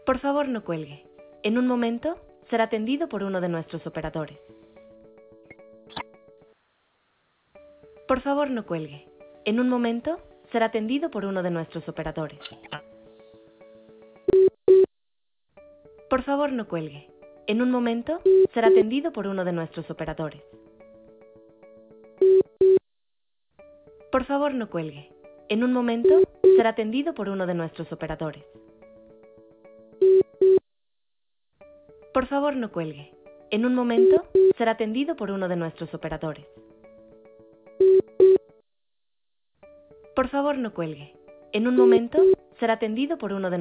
Por favor, no cuelgue. En un momento será atendido por uno de nuestros operadores. Por favor, no cuelgue. En un momento será atendido por uno de nuestros operadores. Por favor, no cuelgue. En un momento será atendido por uno de nuestros operadores. Por favor, no cuelgue. En un momento será atendido por uno de nuestros operadores. Por favor, no cuelgue. En un momento será atendido por uno de nuestros operadores. Por favor, no cuelgue. En un momento será atendido por uno de